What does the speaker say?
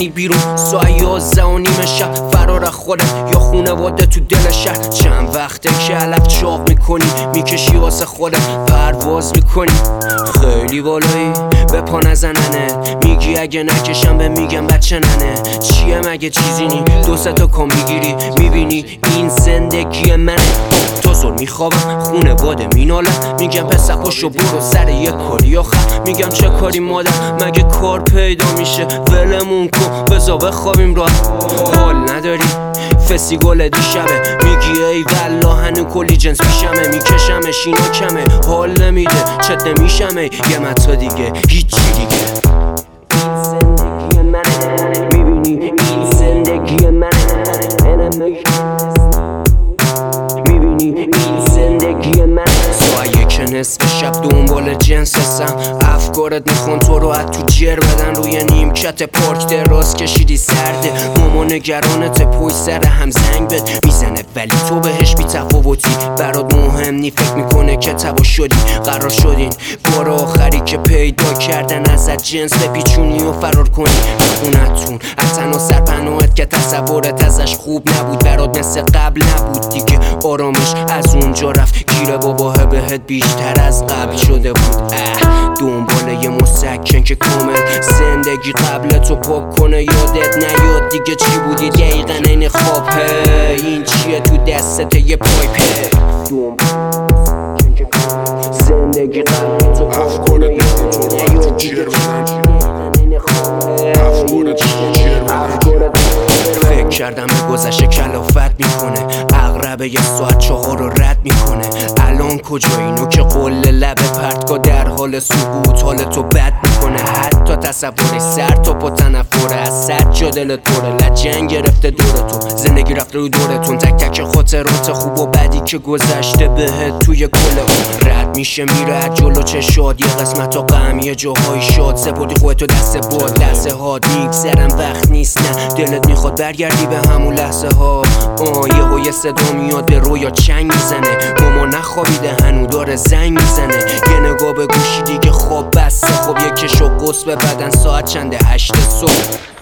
میزنی بیرون ساعت 11:30 شب فرار خودت یا خونواده تو دل شهر. چند وقته که علف چاق میکنی میکشی واسه خودت پرواز میکنی خیلی بالایی به پا نزننه. میگی اگه نکشم به میگم بچه ننه. چیه مگه چیزی نی دو سه تا کام میگیری میبینی این زندگی منه. تا زور میخوابم خونه باده مینالم میگم پسر پاشو برو سر یه کاری آخر. میگم چه کاری مادر مگه کار پیدا میشه ولمون کن بزا بخوابیم را حال نداری فسی گل دیشبه. میگی ای والله هنو کلی جنس پیشمه میکشمش اینا کمه حال نمیده چت نمیشمه یه متا دیگه هیچی دیگه. این زندگی منه میبینی این زندگی منه میبینی این زندگی منه. ساعت که نصف شب دنبال جنس هستم افکارت میخوان تو رو از تو جر بدن. روی نیمکت پارک دراز کشیدی سرده ماما نگرانت پشت سر هم زنگ بد میزنه ولی تو بهش بی تفاوتی برات مهم نی فکر میکنه که تبا شدی. قرار شدین بار آخری که پیدا کردن ازت جنس بپیچونی و فرار کنی خونتون از تنها سرپناهت که تصورت ازش خوب نبود برات مثل قبل نبود دیگه. آرامش از اونجا رفت گیره باباه بهت بیشتر از قبل شده بود. دنبال یه مسکن که کامل زندگی قبل تو پاک کنه یادت نیاد دیگه چی بودی دقیقا این خواب. این چیه تو دستت یه پایپه زندگی قبل تو پاک کنه یادت نیاد دیگه فکر کردم به گذشته کلافت میکنه اقربه یه ساعت 4 رو رد میکنه. الان کجا اینو که قول لب پرتگاه در حال سقوط حالتو بد میکنه. حتی تصوری سر تا پا تنفره از سد جا دلت پره لجنگ گرفته دور تو زندگی رفته رو دورتون تک تک خاطرات خوب و بدی که گذشته بهت توی کل اون رد میشه میره جلو چشاد. یه قسمت ها غم یه جاهای شاد سپردی خودتو دست باد لحظه ها میگذرم وقت نیست نه دلت میخواد برگردی به همون لحظه ها. یه صدا میاد به رویا چنگ میزنه ماما نخوابیده هنو داره زنگ میزنه. یه نگاه به گوشی دیگه خواب بسته خب یه کش و قص به بدن ساعت چنده 8 صبح.